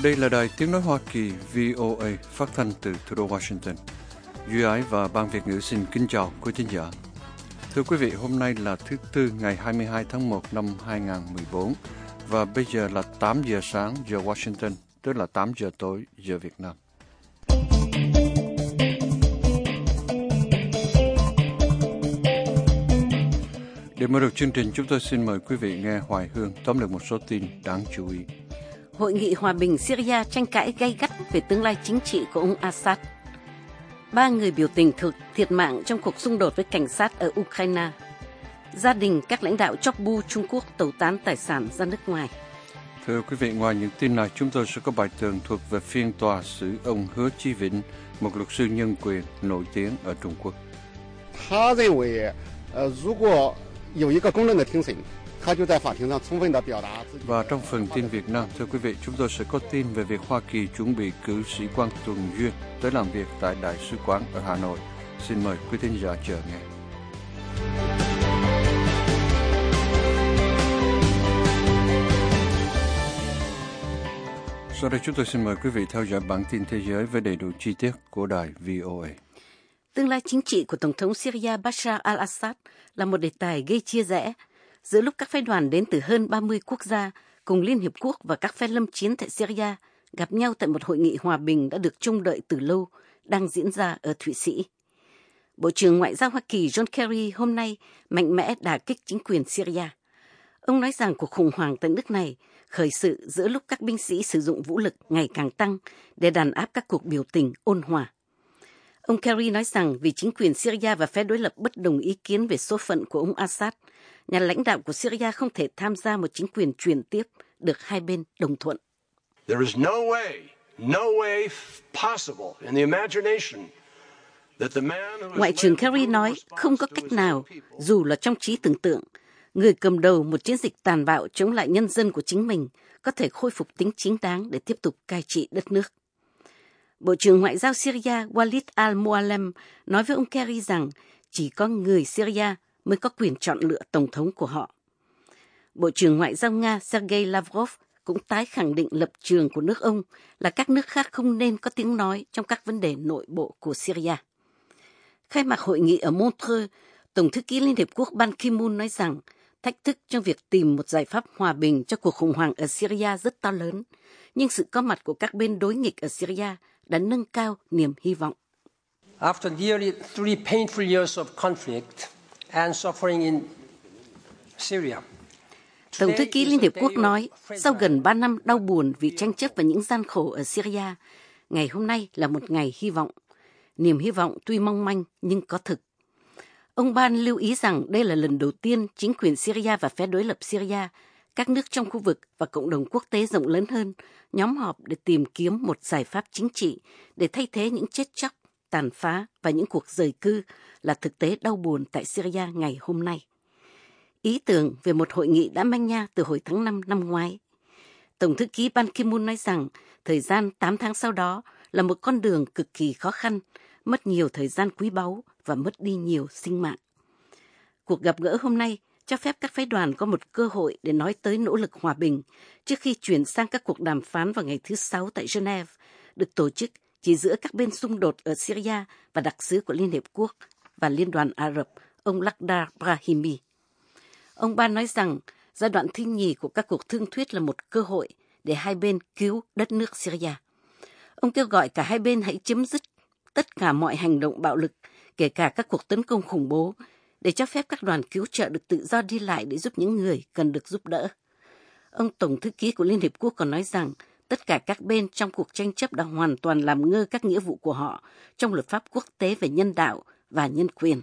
Đây là đài tiếng nói Hoa Kỳ VOA phát thanh từ thủ đô Washington. Duy Ái và Ban Việt ngữ xin kính chào quý thính giả. Thưa quý vị, hôm nay là thứ Tư ngày 22 tháng 1 năm 2014 và bây giờ là 8 giờ sáng giờ Washington, tức là 8 giờ tối giờ Việt Nam. Để mở đầu chương trình, chúng tôi xin mời quý vị nghe Hoài Hương tóm lược một số tin đáng chú ý. Hội nghị hòa bình Syria tranh cãi gay gắt về tương lai chính trị của ông Assad. 3 người biểu tình thiệt mạng trong cuộc xung đột với cảnh sát ở Ukraine. Gia đình các lãnh đạo Chokbu Trung Quốc tẩu tán tài sản ra nước ngoài. Thưa quý vị, ngoài những tin này, chúng tôi sẽ có bài tường thuộc về phiên tòa xử ông Hứa Chí Vĩnh, một luật sư nhân quyền nổi tiếng ở Trung Quốc. Và trong phần tin Việt Nam, thưa quý vị, chúng tôi sẽ có tin về việc Hoa Kỳ chuẩn bị cử sĩ quan tuần duyên tới làm việc tại Đại sứ quán ở Hà Nội. Xin mời quý thính giả chờ nghe. Sau đây chúng tôi xin mời quý vị theo dõi bản tin thế giới với đầy đủ chi tiết của đài VOA. Tương lai chính trị của Tổng thống Syria Bashar al-Assad là một đề tài gây chia rẽ giữa lúc các phái đoàn đến từ hơn 30 quốc gia cùng Liên Hiệp Quốc và các phe lâm chiến tại Syria gặp nhau tại một hội nghị hòa bình đã được trông đợi từ lâu, đang diễn ra ở Thụy Sĩ. Bộ trưởng Ngoại giao Hoa Kỳ John Kerry hôm nay mạnh mẽ đả kích chính quyền Syria. Ông nói rằng cuộc khủng hoảng tại nước này khởi sự giữa lúc các binh sĩ sử dụng vũ lực ngày càng tăng để đàn áp các cuộc biểu tình ôn hòa. Ông Kerry nói rằng vì chính quyền Syria và phe đối lập bất đồng ý kiến về số phận của ông Assad, nhà lãnh đạo của Syria không thể tham gia một chính quyền truyền tiếp được hai bên đồng thuận. There is no way possible in the imagination that the man who Ngoại trưởng Kerry nói không có cách nào, dù là trong trí tưởng tượng, người cầm đầu một chiến dịch tàn bạo chống lại nhân dân của chính mình có thể khôi phục tính chính đáng để tiếp tục cai trị đất nước. Bộ trưởng Ngoại giao Syria Walid al-Mualem nói với ông Kerry rằng chỉ có người Syria mới có quyền chọn lựa tổng thống của họ. Bộ trưởng Ngoại giao Nga Sergei Lavrov cũng tái khẳng định lập trường của nước ông là các nước khác không nên có tiếng nói trong các vấn đề nội bộ của Syria. Khai mạc hội nghị ở Montreux, Tổng thư ký Liên Hiệp Quốc Ban Ki-moon nói rằng thách thức trong việc tìm một giải pháp hòa bình cho cuộc khủng hoảng ở Syria rất to lớn, nhưng sự có mặt của các bên đối nghịch ở Syria đã nâng cao niềm hy vọng. After nearly 3 painful years of conflict and suffering in Syria, Tổng thư ký Liên Hiệp Quốc nói, sau gần 3 năm đau buồn vì tranh chấp và những gian khổ ở Syria, ngày hôm nay là một ngày hy vọng. Niềm hy vọng tuy mong manh nhưng có thực. Ông Ban lưu ý rằng đây là lần đầu tiên chính quyền Syria và phe đối lập Syria, các nước trong khu vực và cộng đồng quốc tế rộng lớn hơn nhóm họp để tìm kiếm một giải pháp chính trị để thay thế những chết chóc, tàn phá và những cuộc dời cư là thực tế đau buồn tại Syria ngày hôm nay. Ý tưởng về một hội nghị đã manh nha từ hồi tháng 5 năm ngoái. Tổng thư ký Ban Ki-moon nói rằng thời gian 8 tháng sau đó là một con đường cực kỳ khó khăn, mất nhiều thời gian quý báu và mất đi nhiều sinh mạng. Cuộc gặp gỡ hôm nay cho phép các phái đoàn có một cơ hội để nói tới nỗ lực hòa bình trước khi chuyển sang các cuộc đàm phán vào ngày thứ Sáu tại Geneva, được tổ chức chỉ giữa các bên xung đột ở Syria và đặc sứ của Liên Hiệp Quốc và Liên đoàn Ả Rập, ông Lakhdar Brahimi. Ông Ban nói rằng giai đoạn thứ nhì của các cuộc thương thuyết là một cơ hội để hai bên cứu đất nước Syria. Ông kêu gọi cả hai bên hãy chấm dứt tất cả mọi hành động bạo lực, kể cả các cuộc tấn công khủng bố, để cho phép các đoàn cứu trợ được tự do đi lại để giúp những người cần được giúp đỡ. Ông Tổng thư ký của Liên Hiệp Quốc còn nói rằng tất cả các bên trong cuộc tranh chấp đã hoàn toàn làm ngơ các nghĩa vụ của họ trong luật pháp quốc tế về nhân đạo và nhân quyền.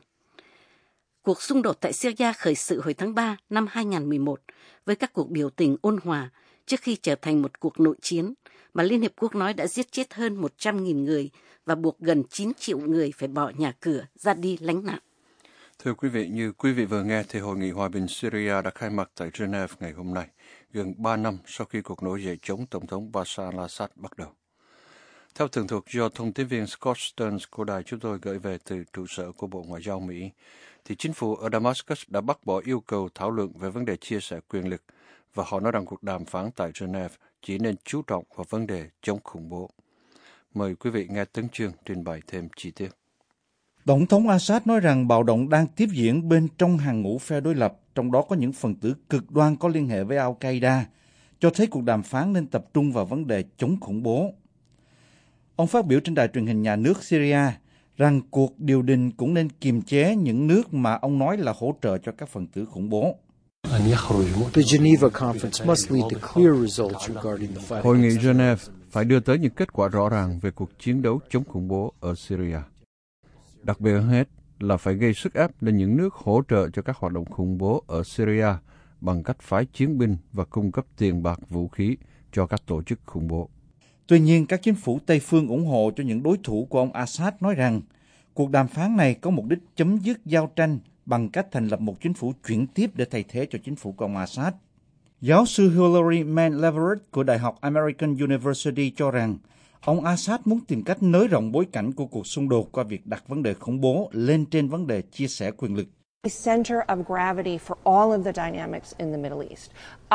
Cuộc xung đột tại Syria khởi sự hồi tháng 3 năm 2011 với các cuộc biểu tình ôn hòa trước khi trở thành một cuộc nội chiến mà Liên Hiệp Quốc nói đã giết chết hơn 100.000 người và buộc gần 9 triệu người phải bỏ nhà cửa ra đi lánh nạn. Thưa quý vị, như quý vị vừa nghe thì Hội nghị Hòa bình Syria đã khai mạc tại Geneva ngày hôm nay, gần 3 năm sau khi cuộc nổi dậy chống Tổng thống Bashar al-Assad bắt đầu. Theo tường thuật do thông tin viên Scott Stearns của đài chúng tôi gửi về từ trụ sở của Bộ Ngoại giao Mỹ, thì chính phủ ở Damascus đã bác bỏ yêu cầu thảo luận về vấn đề chia sẻ quyền lực và họ nói rằng cuộc đàm phán tại Geneva chỉ nên chú trọng vào vấn đề chống khủng bố. Mời quý vị nghe Tấn Chương trình bày thêm chi tiết. Tổng thống Assad nói rằng bạo động đang tiếp diễn bên trong hàng ngũ phe đối lập, trong đó có những phần tử cực đoan có liên hệ với Al-Qaeda, cho thấy cuộc đàm phán nên tập trung vào vấn đề chống khủng bố. Ông phát biểu trên đài truyền hình nhà nước Syria rằng cuộc điều đình cũng nên kiềm chế những nước mà ông nói là hỗ trợ cho các phần tử khủng bố. Hội nghị Geneva phải đưa tới những kết quả rõ ràng về cuộc chiến đấu chống khủng bố ở Syria. Đặc biệt hơn hết là phải gây sức ép lên những nước hỗ trợ cho các hoạt động khủng bố ở Syria bằng cách phái chiến binh và cung cấp tiền bạc vũ khí cho các tổ chức khủng bố. Tuy nhiên, các chính phủ Tây phương ủng hộ cho những đối thủ của ông Assad nói rằng cuộc đàm phán này có mục đích chấm dứt giao tranh bằng cách thành lập một chính phủ chuyển tiếp để thay thế cho chính phủ của ông Assad. Giáo sư Hilary Mann Leverett của Đại học American University cho rằng ông Assad muốn tìm cách nới rộng bối cảnh của cuộc xung đột qua việc đặt vấn đề khủng bố lên trên vấn đề chia sẻ quyền lực. Center of gravity for all of the dynamics in the Middle East.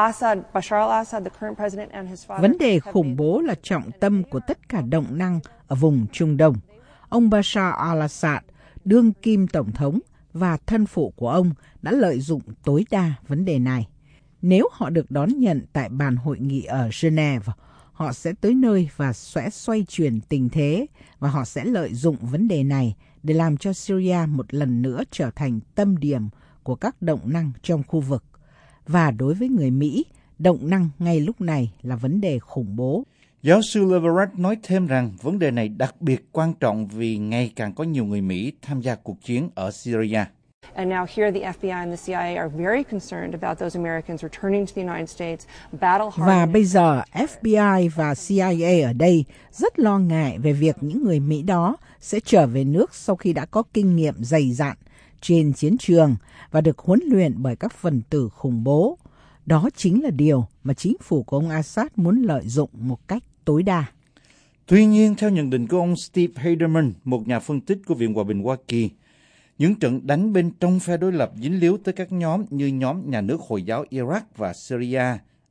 Bashar al-Assad, the current president, and his father. Vấn đề khủng bố là trọng tâm của tất cả động năng ở vùng Trung Đông. Ông Bashar al-Assad, đương kim tổng thống và thân phụ của ông đã lợi dụng tối đa vấn đề này. Nếu họ được đón nhận tại bàn hội nghị ở Geneva, họ sẽ tới nơi và sẽ xoay chuyển tình thế, và họ sẽ lợi dụng vấn đề này để làm cho Syria một lần nữa trở thành tâm điểm của các động năng trong khu vực. Và đối với người Mỹ, động năng ngay lúc này là vấn đề khủng bố. Giáo sư Leverett nói thêm rằng vấn đề này đặc biệt quan trọng vì ngày càng có nhiều người Mỹ tham gia cuộc chiến ở Syria. And now here the FBI and the CIA are very concerned about those Americans returning to the United States, battle-hardened. Và bây giờ FBI và CIA ở đây rất lo ngại về việc những người Mỹ đó sẽ trở về nước sau khi đã có kinh nghiệm dày dặn trên chiến trường và được huấn luyện bởi các phần tử khủng bố. Đó chính là điều mà chính phủ của ông Assad muốn lợi dụng một cách tối đa. Tuy nhiên, theo nhận định của ông Steve Heiderman, một nhà phân tích của Viện Hòa bình Hoa Kỳ, những trận đánh bên trong phe đối lập dính líu tới các nhóm như nhóm nhà nước Hồi giáo Iraq và Syria,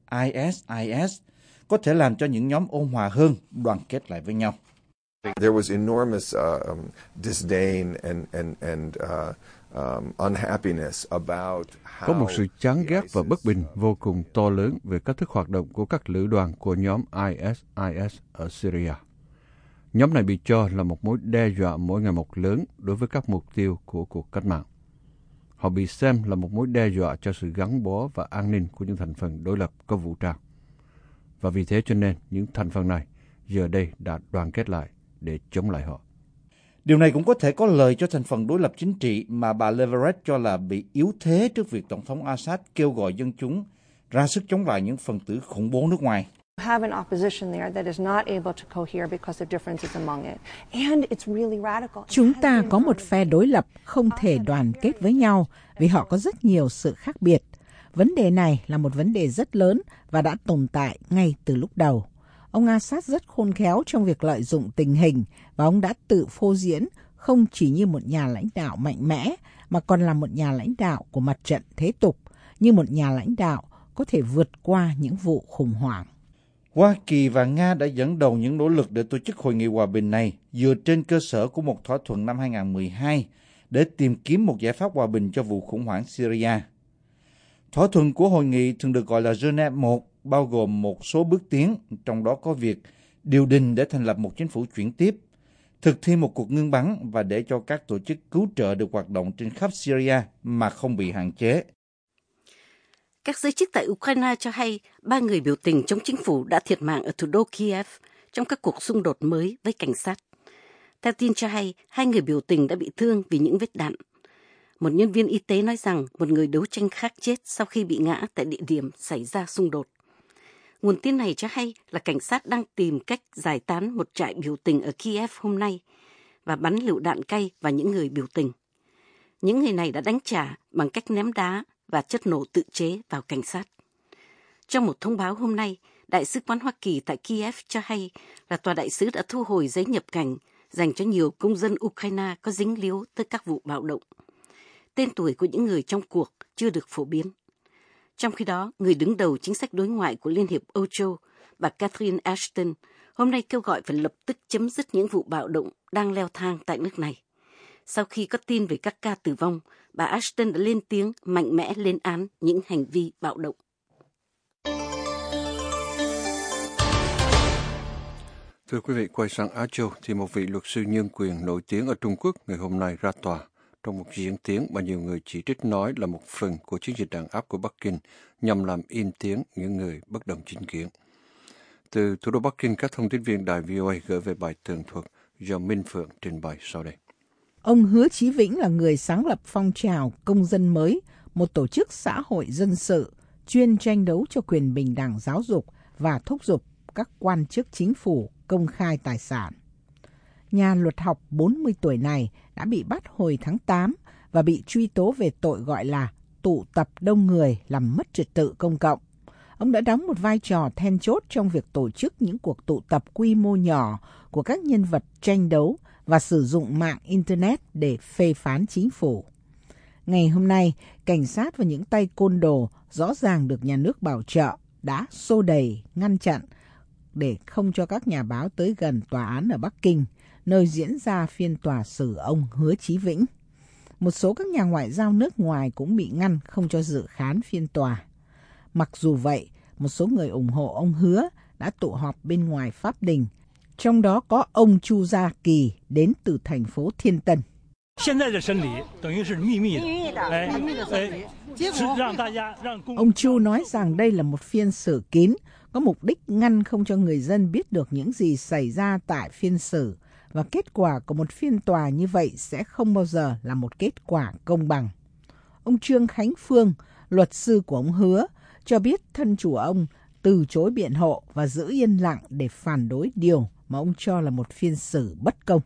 ISIS, có thể làm cho những nhóm ôn hòa hơn đoàn kết lại với nhau. There was enormous disdain and unhappiness about how. Có một sự chán ghét và bất bình vô cùng to lớn về cách thức hoạt động của các lữ đoàn của nhóm ISIS ở Syria. Nhóm này bị cho là một mối đe dọa mỗi ngày một lớn đối với các mục tiêu của cuộc cách mạng. Họ bị xem là một mối đe dọa cho sự gắn bó và an ninh của những thành phần đối lập có vũ trang. Và vì thế cho nên những thành phần này giờ đây đã đoàn kết lại để chống lại họ. Điều này cũng có thể có lợi cho thành phần đối lập chính trị mà bà Leverett cho là bị yếu thế trước việc Tổng thống Assad kêu gọi dân chúng ra sức chống lại những phần tử khủng bố nước ngoài. Have an opposition there that is not able to cohere because of differences among it. And it's really radical. Chúng ta có một phe đối lập không thể đoàn kết với nhau vì họ có rất nhiều sự khác biệt. Vấn đề này là một vấn đề rất lớn và đã tồn tại ngay từ lúc đầu. Ông Assad rất khôn khéo trong việc lợi dụng tình hình và ông đã tự phô diễn không chỉ như một nhà lãnh đạo mạnh mẽ mà còn là một nhà lãnh đạo của mặt trận thế tục, như một nhà lãnh đạo có thể vượt qua những vụ khủng hoảng. Hoa Kỳ và Nga đã dẫn đầu những nỗ lực để tổ chức hội nghị hòa bình này dựa trên cơ sở của một thỏa thuận năm 2012 để tìm kiếm một giải pháp hòa bình cho vụ khủng hoảng Syria. Thỏa thuận của hội nghị thường được gọi là Geneva 1, bao gồm một số bước tiến, trong đó có việc điều đình để thành lập một chính phủ chuyển tiếp, thực thi một cuộc ngưng bắn và để cho các tổ chức cứu trợ được hoạt động trên khắp Syria mà không bị hạn chế. Các giới chức tại Ukraine cho hay 3 người biểu tình chống chính phủ đã thiệt mạng ở thủ đô Kiev trong các cuộc xung đột mới với cảnh sát. Theo tin cho hay, 2 người biểu tình đã bị thương vì những vết đạn. Một nhân viên y tế nói rằng một người đấu tranh khác chết sau khi bị ngã tại địa điểm xảy ra xung đột. Nguồn tin này cho hay là cảnh sát đang tìm cách giải tán một trại biểu tình ở Kiev hôm nay và bắn lựu đạn cay vào những người biểu tình. Những người này đã đánh trả bằng cách ném đá và chất nổ tự chế vào cảnh sát. Trong một thông báo hôm nay, Đại sứ quán Hoa Kỳ tại Kiev cho hay là tòa đại sứ đã thu hồi giấy nhập cảnh dành cho nhiều công dân Ukraine có dính líu tới các vụ bạo động. Tên tuổi của những người trong cuộc chưa được phổ biến. Trong khi đó, người đứng đầu chính sách đối ngoại của Liên hiệp Âu Châu, bà Catherine Ashton hôm nay kêu gọi phải lập tức chấm dứt những vụ bạo động đang leo thang tại nước này. Sau khi có tin về các ca tử vong, bà Ashton đã lên tiếng mạnh mẽ lên án những hành vi bạo động. Thưa quý vị, quay sang Á Châu thì một vị luật sư nhân quyền nổi tiếng ở Trung Quốc ngày hôm nay ra tòa trong một diễn tiến mà nhiều người chỉ trích nói là một phần của chiến dịch đàn áp của Bắc Kinh nhằm làm im tiếng những người bất đồng chính kiến. Từ thủ đô Bắc Kinh, các thông tin viên đài VOA gửi về bài tường thuật do Minh Phượng trình bày sau đây. Ông Hứa Chí Vĩnh là người sáng lập phong trào Công dân mới, một tổ chức xã hội dân sự chuyên tranh đấu cho quyền bình đẳng giáo dục và thúc giục các quan chức chính phủ công khai tài sản. Nhà luật học 40 tuổi này đã bị bắt hồi tháng 8 và bị truy tố về tội gọi là tụ tập đông người làm mất trật tự công cộng. Ông đã đóng một vai trò then chốt trong việc tổ chức những cuộc tụ tập quy mô nhỏ của các nhân vật tranh đấu và sử dụng mạng Internet để phê phán chính phủ. Ngày hôm nay, cảnh sát và những tay côn đồ rõ ràng được nhà nước bảo trợ đã xô đẩy, ngăn chặn để không cho các nhà báo tới gần tòa án ở Bắc Kinh, nơi diễn ra phiên tòa xử ông Hứa Chí Vĩnh. Một số các nhà ngoại giao nước ngoài cũng bị ngăn không cho dự khán phiên tòa. Mặc dù vậy, một số người ủng hộ ông Hứa đã tụ họp bên ngoài Pháp Đình, trong đó có ông Chu Gia Kỳ đến từ thành phố Thiên Tân. Ông Chu nói rằng đây là một phiên xử kín, có mục đích ngăn không cho người dân biết được những gì xảy ra tại phiên xử, và kết quả của một phiên tòa như vậy sẽ không bao giờ là một kết quả công bằng. Ông Trương Khánh Phương, luật sư của ông Hứa, cho biết thân chủ ông từ chối biện hộ và giữ yên lặng để phản đối điều mà ông cho là một phiên xử bất công.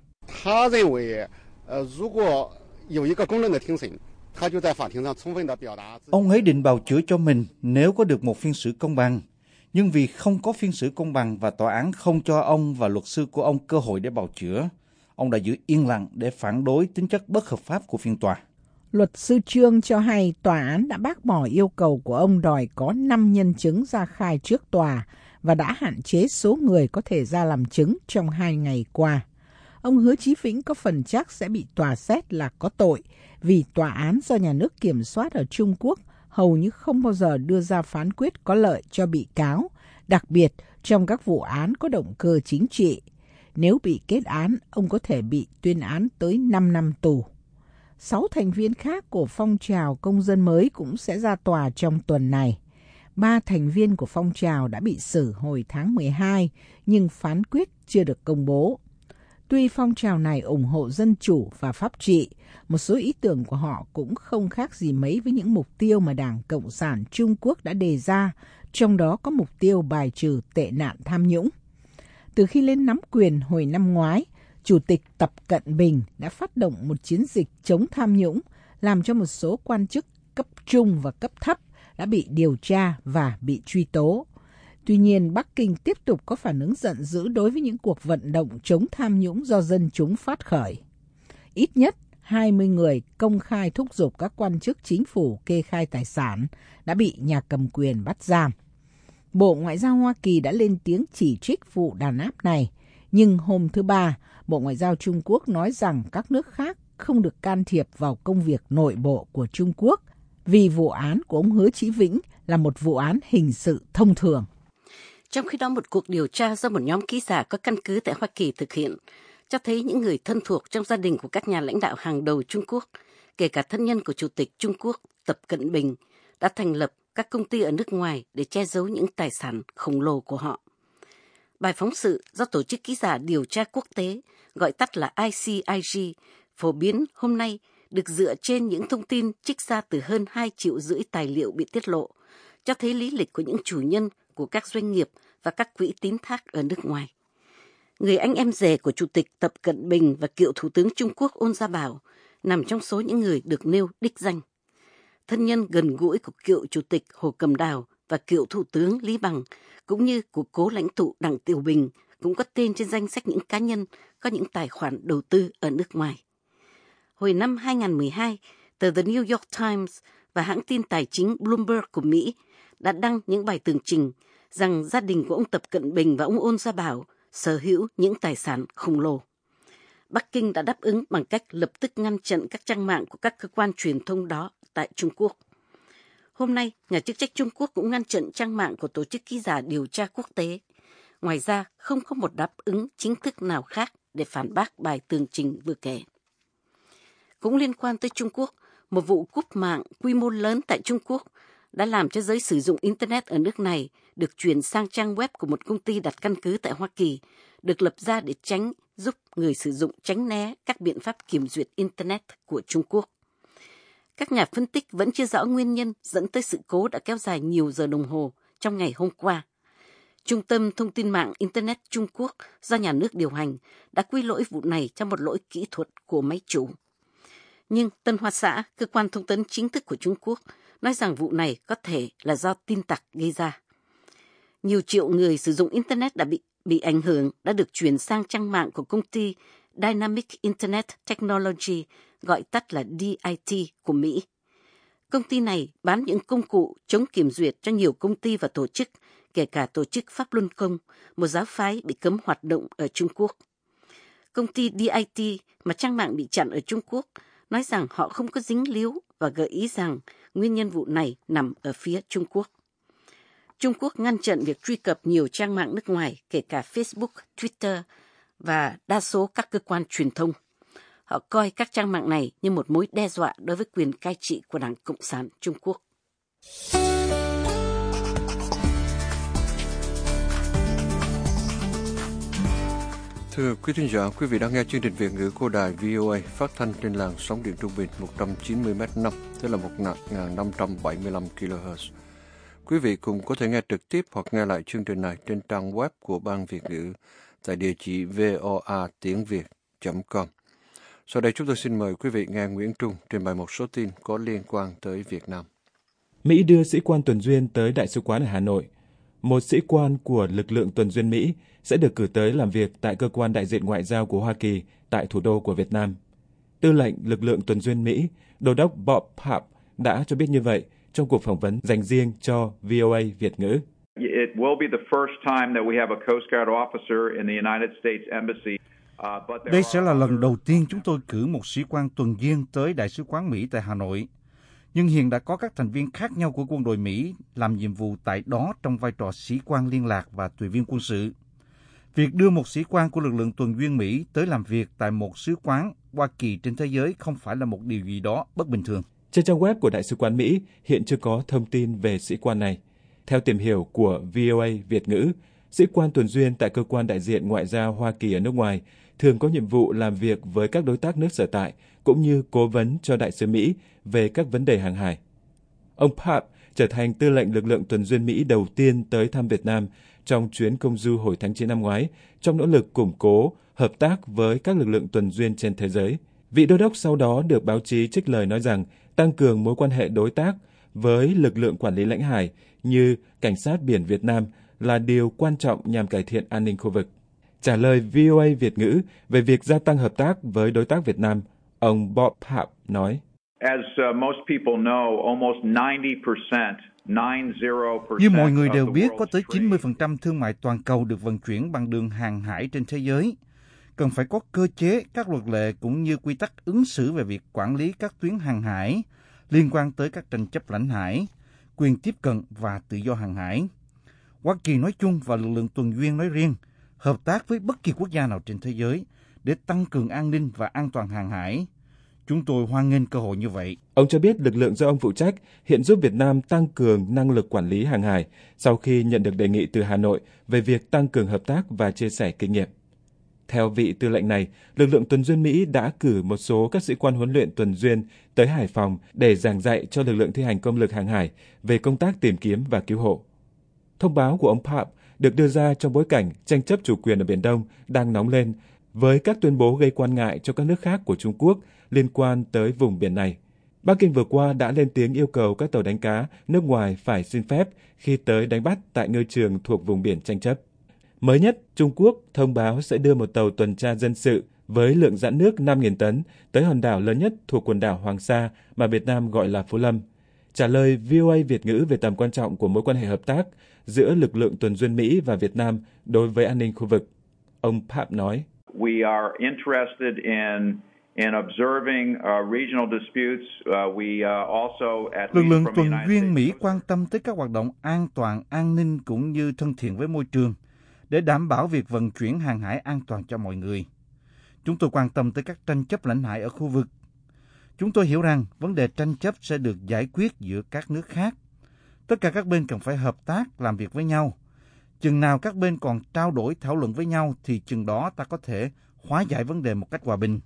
Ông ấy định bào chữa cho mình nếu có được một phiên xử công bằng. Nhưng vì không có phiên xử công bằng và tòa án không cho ông và luật sư của ông cơ hội để bào chữa, ông đã giữ yên lặng để phản đối tính chất bất hợp pháp của phiên tòa. Luật sư Trương cho hay tòa án đã bác bỏ yêu cầu của ông đòi có 5 nhân chứng ra khai trước tòa và đã hạn chế số người có thể ra làm chứng trong 2 ngày qua. Ông Hứa Chí Vĩnh có phần chắc sẽ bị tòa xét là có tội vì tòa án do nhà nước kiểm soát ở Trung Quốc hầu như không bao giờ đưa ra phán quyết có lợi cho bị cáo, đặc biệt trong các vụ án có động cơ chính trị. Nếu bị kết án, ông có thể bị tuyên án tới 5 năm tù. 6 thành viên khác của phong trào công dân mới cũng sẽ ra tòa trong tuần này. 3 thành viên của phong trào đã bị xử hồi tháng 12, nhưng phán quyết chưa được công bố. Tuy phong trào này ủng hộ dân chủ và pháp trị, một số ý tưởng của họ cũng không khác gì mấy với những mục tiêu mà Đảng Cộng sản Trung Quốc đã đề ra, trong đó có mục tiêu bài trừ tệ nạn tham nhũng. Từ khi lên nắm quyền hồi năm ngoái, Chủ tịch Tập Cận Bình đã phát động một chiến dịch chống tham nhũng, làm cho một số quan chức cấp trung và cấp thấp đã bị điều tra và bị truy tố. Tuy nhiên, Bắc Kinh tiếp tục có phản ứng giận dữ đối với những cuộc vận động chống tham nhũng do dân chúng phát khởi. Ít nhất 20 người công khai thúc giục các quan chức chính phủ kê khai tài sản đã bị nhà cầm quyền bắt giam. Bộ Ngoại giao Hoa Kỳ đã lên tiếng chỉ trích vụ đàn áp này, nhưng hôm thứ Ba, Bộ Ngoại giao Trung Quốc nói rằng các nước khác không được can thiệp vào công việc nội bộ của Trung Quốc vì vụ án của ông Hứa Chí Vĩnh là một vụ án hình sự thông thường. Trong khi đó, một cuộc điều tra do một nhóm ký giả có căn cứ tại Hoa Kỳ thực hiện cho thấy những người thân thuộc trong gia đình của các nhà lãnh đạo hàng đầu Trung Quốc, kể cả thân nhân của Chủ tịch Trung Quốc Tập Cận Bình, đã thành lập các công ty ở nước ngoài để che giấu những tài sản khổng lồ của họ. Bài phóng sự do Tổ chức Ký giả Điều tra Quốc tế, gọi tắt là ICIG, phổ biến hôm nay được dựa trên những thông tin trích ra từ hơn 2,5 triệu tài liệu bị tiết lộ, cho thấy lý lịch của những chủ nhân của các doanh nghiệp và các quỹ tín thác ở nước ngoài. Người anh em rể của Chủ tịch Tập Cận Bình và cựu Thủ tướng Trung Quốc Ôn Gia Bảo nằm trong số những người được nêu đích danh. Thân nhân gần gũi của cựu Chủ tịch Hồ Cẩm Đào và cựu Thủ tướng Lý Bằng, cũng như của cố lãnh tụ Đặng Tiểu Bình, cũng có tên trên danh sách những cá nhân có những tài khoản đầu tư ở nước ngoài. Hồi năm 2012, tờ The New York Times và hãng tin tài chính Bloomberg của Mỹ đã đăng những bài tường trình rằng gia đình của ông Tập Cận Bình và ông Ôn Gia Bảo sở hữu những tài sản khổng lồ. Bắc Kinh đã đáp ứng bằng cách lập tức ngăn chặn các trang mạng của các cơ quan truyền thông đó tại Trung Quốc. Hôm nay, nhà chức trách Trung Quốc cũng ngăn chặn trang mạng của Tổ chức Ký giả Điều tra Quốc tế. Ngoài ra, không có một đáp ứng chính thức nào khác để phản bác bài tường trình vừa kể. Cũng liên quan tới Trung Quốc, một vụ cúp mạng quy mô lớn tại Trung Quốc đã làm cho giới sử dụng Internet ở nước này được chuyển sang trang web của một công ty đặt căn cứ tại Hoa Kỳ, được lập ra để giúp người sử dụng tránh né các biện pháp kiểm duyệt Internet của Trung Quốc. Các nhà phân tích vẫn chưa rõ nguyên nhân dẫn tới sự cố đã kéo dài nhiều giờ đồng hồ trong ngày hôm qua. Trung tâm Thông tin mạng Internet Trung Quốc do nhà nước điều hành đã quy lỗi vụ này cho một lỗi kỹ thuật của máy chủ. Nhưng Tân Hoa Xã, cơ quan thông tấn chính thức của Trung Quốc, nói rằng vụ này có thể là do tin tặc gây ra. Nhiều triệu người sử dụng Internet đã bị ảnh hưởng đã được chuyển sang trang mạng của công ty Dynamic Internet Technology, gọi tắt là DIT của Mỹ. Công ty này bán những công cụ chống kiểm duyệt cho nhiều công ty và tổ chức, kể cả tổ chức Pháp Luân Công, một giáo phái bị cấm hoạt động ở Trung Quốc. Công ty DIT mà trang mạng bị chặn ở Trung Quốc nói rằng họ không có dính líu và gợi ý rằng nguyên nhân vụ này nằm ở phía Trung Quốc. Trung Quốc ngăn chặn việc truy cập nhiều trang mạng nước ngoài, kể cả Facebook, Twitter và đa số các cơ quan truyền thông. Họ coi các trang mạng này như một mối đe dọa đối với quyền cai trị của Đảng Cộng sản Trung Quốc. Thưa quý thính giả, quý vị đang nghe chương trình Việt ngữ của đài VOA phát thanh trên làn sóng điện trung bình 190m5, tức là 1575 kHz. Quý vị cũng có thể nghe trực tiếp hoặc nghe lại chương trình này trên trang web của Ban Việt ngữ tại địa chỉ voatiengviet.com. Sau đây chúng tôi xin mời quý vị nghe Nguyễn Trung trình bày một số tin có liên quan tới Việt Nam. Mỹ đưa sĩ quan tuần duyên tới Đại sứ quán ở Hà Nội. Một sĩ quan của lực lượng tuần duyên Mỹ sẽ được cử tới làm việc tại cơ quan đại diện ngoại giao của Hoa Kỳ tại thủ đô của Việt Nam. Tư lệnh lực lượng tuần duyên Mỹ, Đô đốc Bob Papp đã cho biết như vậy trong cuộc phỏng vấn dành riêng cho VOA Việt ngữ. It will be the first time that we have a Coast Guard officer in the United States Embassy. Đây sẽ là lần đầu tiên chúng tôi cử một sĩ quan tuần duyên tới Đại sứ quán Mỹ tại Hà Nội. Nhưng hiện đã có các thành viên khác nhau của quân đội Mỹ làm nhiệm vụ tại đó trong vai trò sĩ quan liên lạc và tùy viên quân sự. Việc đưa một sĩ quan của lực lượng tuần duyên Mỹ tới làm việc tại một sứ quán Hoa Kỳ trên thế giới không phải là một điều gì đó bất bình thường. Trên trang web của Đại sứ quán Mỹ hiện chưa có thông tin về sĩ quan này. Theo tìm hiểu của VOA Việt ngữ, sĩ quan tuần duyên tại cơ quan đại diện ngoại giao Hoa Kỳ ở nước ngoài thường có nhiệm vụ làm việc với các đối tác nước sở tại, cũng như cố vấn cho đại sứ Mỹ về các vấn đề hàng hải. Ông Papp trở thành tư lệnh lực lượng tuần duyên Mỹ đầu tiên tới thăm Việt Nam trong chuyến công du hồi tháng 9 năm ngoái, trong nỗ lực củng cố hợp tác với các lực lượng tuần duyên trên thế giới. Vị đô đốc sau đó được báo chí trích lời nói rằng tăng cường mối quan hệ đối tác với lực lượng quản lý lãnh hải như Cảnh sát biển Việt Nam là điều quan trọng nhằm cải thiện an ninh khu vực. Trả lời VOA Việt ngữ về việc gia tăng hợp tác với đối tác Việt Nam, ông Bob Papp nói: As most people know, almost 90%. Như mọi người đều biết, có tới 90% thương mại toàn cầu được vận chuyển bằng đường hàng hải trên thế giới. Cần phải có cơ chế, các luật lệ cũng như quy tắc ứng xử về việc quản lý các tuyến hàng hải liên quan tới các tranh chấp lãnh hải, quyền tiếp cận và tự do hàng hải. Hoa Kỳ nói chung và lực lượng tuần duyên nói riêng hợp tác với bất kỳ quốc gia nào trên thế giới để tăng cường an ninh và an toàn hàng hải. Chúng tôi hoan nghênh cơ hội như vậy. Ông cho biết lực lượng do ông phụ trách hiện giúp Việt Nam tăng cường năng lực quản lý hàng hải sau khi nhận được đề nghị từ Hà Nội về việc tăng cường hợp tác và chia sẻ kinh nghiệm. Theo vị tư lệnh này, lực lượng tuần duyên Mỹ đã cử một số các sĩ quan huấn luyện tuần duyên tới Hải Phòng để giảng dạy cho lực lượng thi hành công lực hàng hải về công tác tìm kiếm và cứu hộ. Thông báo của ông Papp được đưa ra trong bối cảnh tranh chấp chủ quyền ở Biển Đông đang nóng lên với các tuyên bố gây quan ngại cho các nước khác của Trung Quốc liên quan tới vùng biển này. Bắc Kinh vừa qua đã lên tiếng yêu cầu các tàu đánh cá nước ngoài phải xin phép khi tới đánh bắt tại ngư trường thuộc vùng biển tranh chấp. Mới nhất, Trung Quốc thông báo sẽ đưa một tàu tuần tra dân sự với lượng dã nước 5.000 tấn tới hòn đảo lớn nhất thuộc quần đảo Hoàng Sa mà Việt Nam gọi là Phú Lâm. Trả lời VOA Việt ngữ về tầm quan trọng của mối quan hệ hợp tác giữa lực lượng tuần duyên Mỹ và Việt Nam đối với an ninh khu vực, ông Papp nói: We are interested in observing regional disputes. We also lực lượng tuần duyên Mỹ quan tâm tới các hoạt động an toàn, an ninh cũng như thân thiện với môi trường để đảm bảo việc vận chuyển hàng hải an toàn cho mọi người. Chúng tôi quan tâm tới các tranh chấp lãnh hải ở khu vực. Chúng tôi hiểu rằng vấn đề tranh chấp sẽ được giải quyết giữa các nước khác. Tất cả các bên cần phải hợp tác, làm việc với nhau. Chừng nào các bên còn trao đổi, thảo luận với nhau thì chừng đó ta có thể hóa giải vấn đề một cách hòa bình.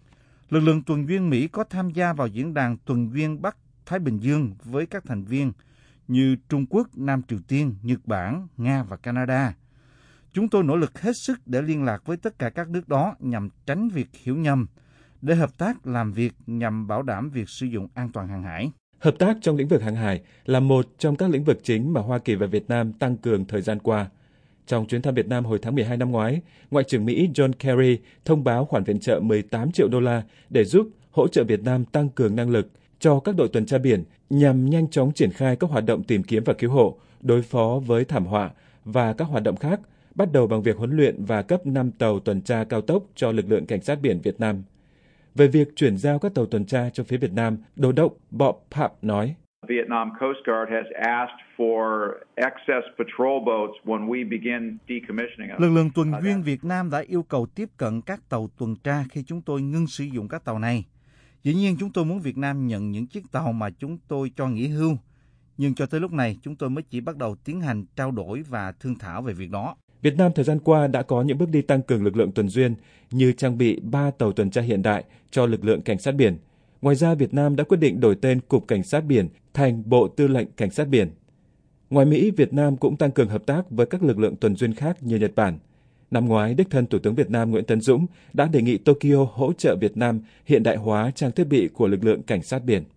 Lực lượng tuần duyên Mỹ có tham gia vào diễn đàn tuần duyên Bắc Thái Bình Dương với các thành viên như Trung Quốc, Nam Triều Tiên, Nhật Bản, Nga và Canada. Chúng tôi nỗ lực hết sức để liên lạc với tất cả các nước đó nhằm tránh việc hiểu nhầm, để hợp tác làm việc nhằm bảo đảm việc sử dụng an toàn hàng hải. Hợp tác trong lĩnh vực hàng hải là một trong các lĩnh vực chính mà Hoa Kỳ và Việt Nam tăng cường thời gian qua. Trong chuyến thăm Việt Nam hồi tháng 12 năm ngoái, Ngoại trưởng Mỹ John Kerry thông báo khoản viện trợ 18 triệu đô la để giúp hỗ trợ Việt Nam tăng cường năng lực cho các đội tuần tra biển nhằm nhanh chóng triển khai các hoạt động tìm kiếm và cứu hộ, đối phó với thảm họa và các hoạt động khác, bắt đầu bằng việc huấn luyện và cấp 5 tàu tuần tra cao tốc cho lực lượng cảnh sát biển Việt Nam. Về việc chuyển giao các tàu tuần tra cho phía Việt Nam, Đô đốc Bob Papp nói: Vietnam Coast Guard has asked for excess patrol boats when we begin decommissioning them. Lực lượng tuần duyên Việt Nam đã yêu cầu tiếp cận các tàu tuần tra khi chúng tôi ngưng sử dụng các tàu này. Dĩ nhiên chúng tôi muốn Việt Nam nhận những chiếc tàu mà chúng tôi cho nghỉ hưu, nhưng cho tới lúc này chúng tôi mới chỉ bắt đầu tiến hành trao đổi và thương thảo về việc đó. Việt Nam thời gian qua đã có những bước đi tăng cường lực lượng tuần duyên như trang bị 3 tàu tuần tra hiện đại cho lực lượng cảnh sát biển. Ngoài ra, Việt Nam đã quyết định đổi tên Cục Cảnh sát biển thành Bộ Tư lệnh Cảnh sát biển. Ngoài Mỹ, Việt Nam cũng tăng cường hợp tác với các lực lượng tuần duyên khác như Nhật Bản. Năm ngoái, đích thân Thủ tướng Việt Nam Nguyễn Tấn Dũng đã đề nghị Tokyo hỗ trợ Việt Nam hiện đại hóa trang thiết bị của lực lượng cảnh sát biển.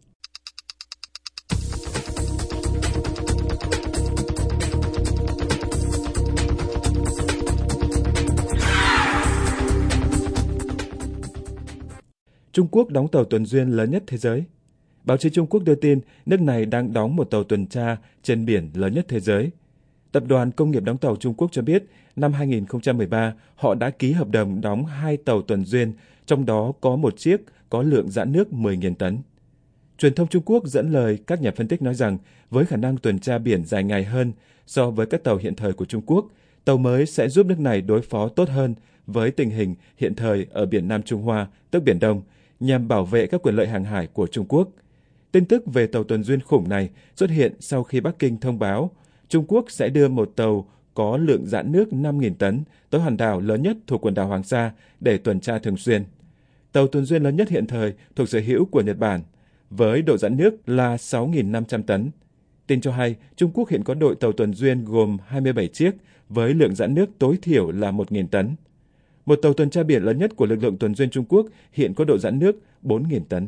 Trung Quốc đóng tàu tuần duyên lớn nhất thế giới. Báo chí Trung Quốc đưa tin nước này đang đóng một tàu tuần tra trên biển lớn nhất thế giới. Tập đoàn Công nghiệp đóng tàu Trung Quốc cho biết, năm 2013, họ đã ký hợp đồng đóng 2 tàu tuần duyên, trong đó có một chiếc có lượng dã nước 10.000 tấn. Truyền thông Trung Quốc dẫn lời các nhà phân tích nói rằng, với khả năng tuần tra biển dài ngày hơn so với các tàu hiện thời của Trung Quốc, tàu mới sẽ giúp nước này đối phó tốt hơn với tình hình hiện thời ở biển Nam Trung Hoa, tức Biển Đông, nhằm bảo vệ các quyền lợi hàng hải của Trung Quốc. Tin tức về tàu tuần duyên khủng này xuất hiện sau khi Bắc Kinh thông báo Trung Quốc sẽ đưa một tàu có lượng dã nước 5.000 tấn tới hòn đảo lớn nhất thuộc quần đảo Hoàng Sa để tuần tra thường xuyên. Tàu tuần duyên lớn nhất hiện thời thuộc sở hữu của Nhật Bản, với độ dã nước là 6.500 tấn. Tin cho hay, Trung Quốc hiện có đội tàu tuần duyên gồm 27 chiếc với lượng dã nước tối thiểu là 1.000 tấn. Một tàu tuần tra biển lớn nhất của lực lượng tuần duyên Trung Quốc hiện có độ dã nước 4.000 tấn.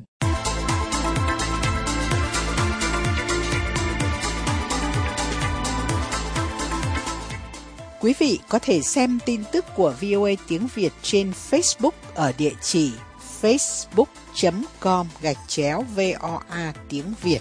Quý vị có thể xem tin tức của VOA tiếng Việt trên Facebook ở địa chỉ facebook.com/VOA tiếng Việt.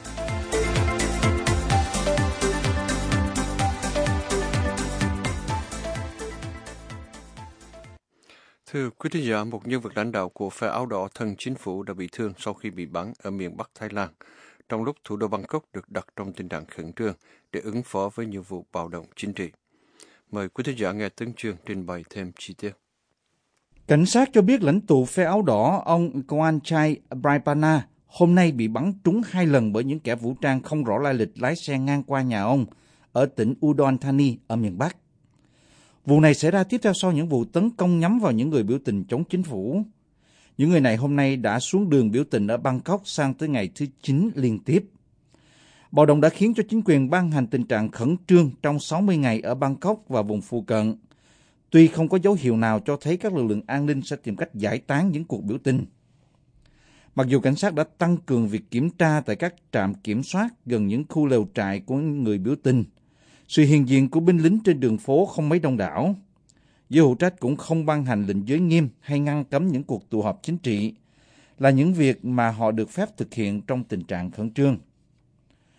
Thưa quý thính giả, một nhân vật lãnh đạo của phe áo đỏ thân chính phủ đã bị thương sau khi bị bắn ở miền Bắc Thái Lan, trong lúc thủ đô Bangkok được đặt trong tình trạng khẩn trương để ứng phó với nhiều vụ bạo động chính trị. Mời quý thính giả nghe Tấn Chương trình bày thêm chi tiết. Cảnh sát cho biết lãnh tụ phe áo đỏ ông Kwanchai Praipana hôm nay bị bắn trúng 2 lần bởi những kẻ vũ trang không rõ lai lịch lái xe ngang qua nhà ông ở tỉnh Udon Thani ở miền Bắc. Vụ này xảy ra tiếp theo sau những vụ tấn công nhắm vào những người biểu tình chống chính phủ. Những người này hôm nay đã xuống đường biểu tình ở Bangkok sang tới ngày thứ 9 liên tiếp. Bạo động đã khiến cho chính quyền ban hành tình trạng khẩn trương trong 60 ngày ở Bangkok và vùng phụ cận, tuy không có dấu hiệu nào cho thấy các lực lượng an ninh sẽ tìm cách giải tán những cuộc biểu tình. Mặc dù cảnh sát đã tăng cường việc kiểm tra tại các trạm kiểm soát gần những khu lều trại của người biểu tình, sự hiện diện của binh lính trên đường phố không mấy đông đảo. Giới hữu trách cũng không ban hành lệnh giới nghiêm hay ngăn cấm những cuộc tụ họp chính trị, là những việc mà họ được phép thực hiện trong tình trạng khẩn trương.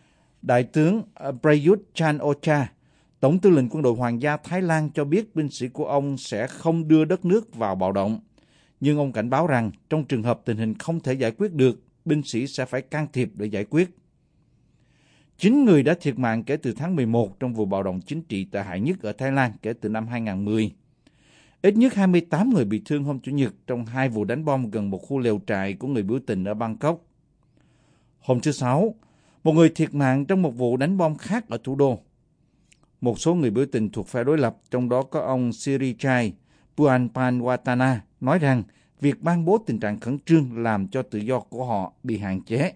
Đại tướng Prayut Chan-o-cha, Tổng tư lệnh quân đội Hoàng gia Thái Lan cho biết binh sĩ của ông sẽ không đưa đất nước vào bạo động. Nhưng ông cảnh báo rằng trong trường hợp tình hình không thể giải quyết được, binh sĩ sẽ phải can thiệp để giải quyết. 9 người đã thiệt mạng kể từ tháng 11 trong vụ bạo động chính trị tệ hại nhất ở Thái Lan kể từ năm 2010. Ít nhất 28 người bị thương hôm Chủ nhật trong 2 vụ đánh bom gần một khu lều trại của người biểu tình ở Bangkok. Hôm thứ Sáu, một người thiệt mạng trong một vụ đánh bom khác ở thủ đô. Một số người biểu tình thuộc phe đối lập, trong đó có ông Sirichai Puanpanwatana, nói rằng việc ban bố tình trạng khẩn trương làm cho tự do của họ bị hạn chế.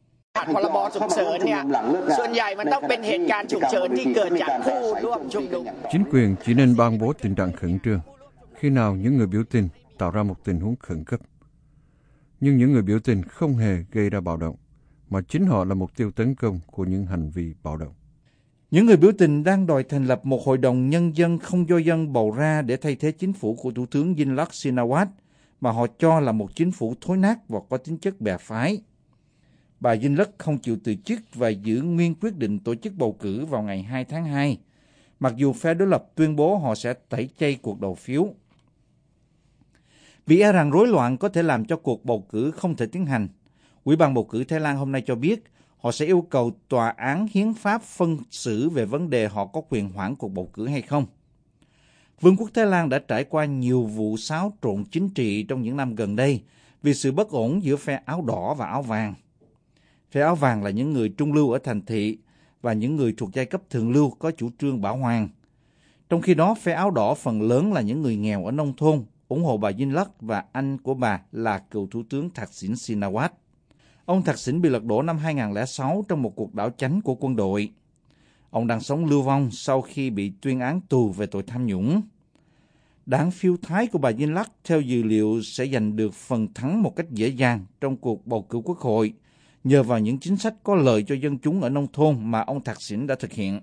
Chính quyền chỉ nên ban bố tình trạng khẩn trương khi nào những người biểu tình tạo ra một tình huống khẩn cấp. Nhưng những người biểu tình không hề gây ra bạo động, mà chính họ là mục tiêu tấn công của những hành vi bạo động. Những người biểu tình đang đòi thành lập một hội đồng nhân dân không do dân bầu ra để thay thế chính phủ của Thủ tướng Yingluck Shinawatra, mà họ cho là một chính phủ thối nát và có tính chất bè phái. Bà Yingluck không chịu từ chức và giữ nguyên quyết định tổ chức bầu cử vào ngày 2 tháng 2, mặc dù phe đối lập tuyên bố họ sẽ tẩy chay cuộc đầu phiếu. Vì e rằng rối loạn có thể làm cho cuộc bầu cử không thể tiến hành, Ủy ban bầu cử Thái Lan hôm nay cho biết họ sẽ yêu cầu tòa án hiến pháp phân xử về vấn đề họ có quyền hoãn cuộc bầu cử hay không. Vương quốc Thái Lan đã trải qua nhiều vụ xáo trộn chính trị trong những năm gần đây vì sự bất ổn giữa phe áo đỏ và áo vàng. Phe áo vàng là những người trung lưu ở thành thị và những người thuộc giai cấp thượng lưu có chủ trương bảo hoàng. Trong khi đó, phe áo đỏ phần lớn là những người nghèo ở nông thôn, ủng hộ bà Yingluck và anh của bà là cựu Thủ tướng Thaksin Shinawatra. Ông Thaksin bị lật đổ năm 2006 trong một cuộc đảo chánh của quân đội. Ông đang sống lưu vong sau khi bị tuyên án tù về tội tham nhũng. Đảng phiêu thái của bà Yingluck theo dữ liệu sẽ giành được phần thắng một cách dễ dàng trong cuộc bầu cử quốc hội, nhờ vào những chính sách có lợi cho dân chúng ở nông thôn mà ông Thaksin đã thực hiện.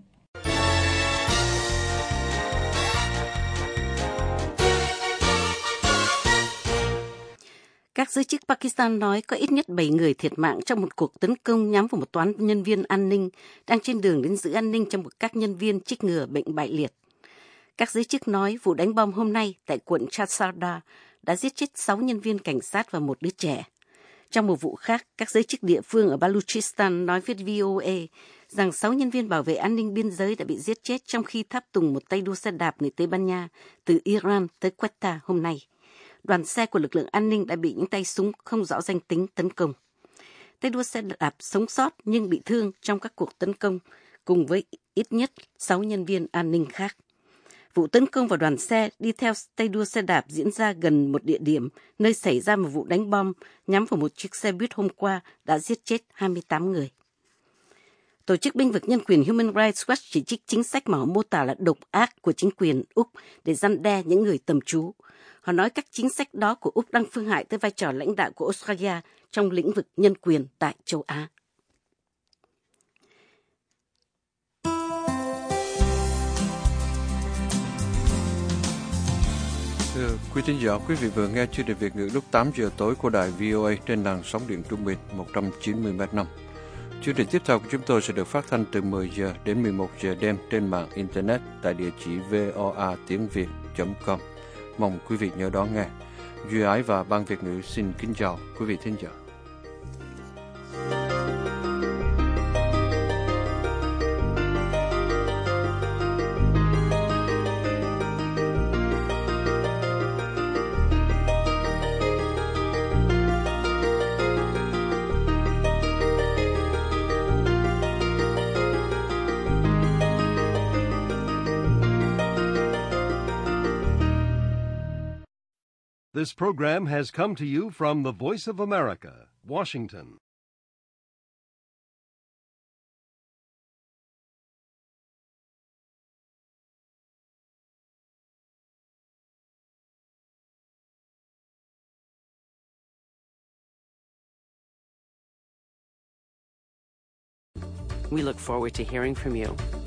Các giới chức Pakistan nói có ít nhất 7 người thiệt mạng trong một cuộc tấn công nhắm vào một toán nhân viên an ninh đang trên đường đến giữ an ninh cho một các nhân viên trích ngừa bệnh bại liệt. Các giới chức nói vụ đánh bom hôm nay tại quận Chharsada đã giết chết 6 nhân viên cảnh sát và một đứa trẻ. Trong một vụ khác, các giới chức địa phương ở Baluchistan nói với VOA rằng 6 nhân viên bảo vệ an ninh biên giới đã bị giết chết trong khi tháp tùng một tay đua xe đạp người Tây Ban Nha từ Iran tới Quetta hôm nay. Đoàn xe của lực lượng an ninh đã bị những tay súng không rõ danh tính tấn công. Tay đua xe đạp sống sót nhưng bị thương trong các cuộc tấn công, cùng với ít nhất 6 nhân viên an ninh khác. Vụ tấn công vào đoàn xe đi theo tay đua xe đạp diễn ra gần một địa điểm nơi xảy ra một vụ đánh bom nhắm vào một chiếc xe buýt hôm qua đã giết chết 28 người. Tổ chức bênh vực nhân quyền Human Rights Watch chỉ trích chính sách mà họ mô tả là độc ác của chính quyền Úc để răn đe những người tầm trú. Họ nói các chính sách đó của Úc đang phương hại tới vai trò lãnh đạo của Australia trong lĩnh vực nhân quyền tại châu Á. Thưa quý thính giả, quý vị vừa nghe chương trình Việt ngữ lúc 8 giờ tối của đài VOA trên làn sóng điện trung bình 190 m5. Chương trình tiếp theo của chúng tôi sẽ được phát thanh từ 10 giờ đến 11 giờ đêm trên mạng Internet tại địa chỉ voatiengviet.com. Mong quý vị nhớ đón nghe. Duy Ái và Ban Việt ngữ xin kính chào quý vị thính giả. This program has come to you from the Voice of America, Washington. We look forward to hearing from you.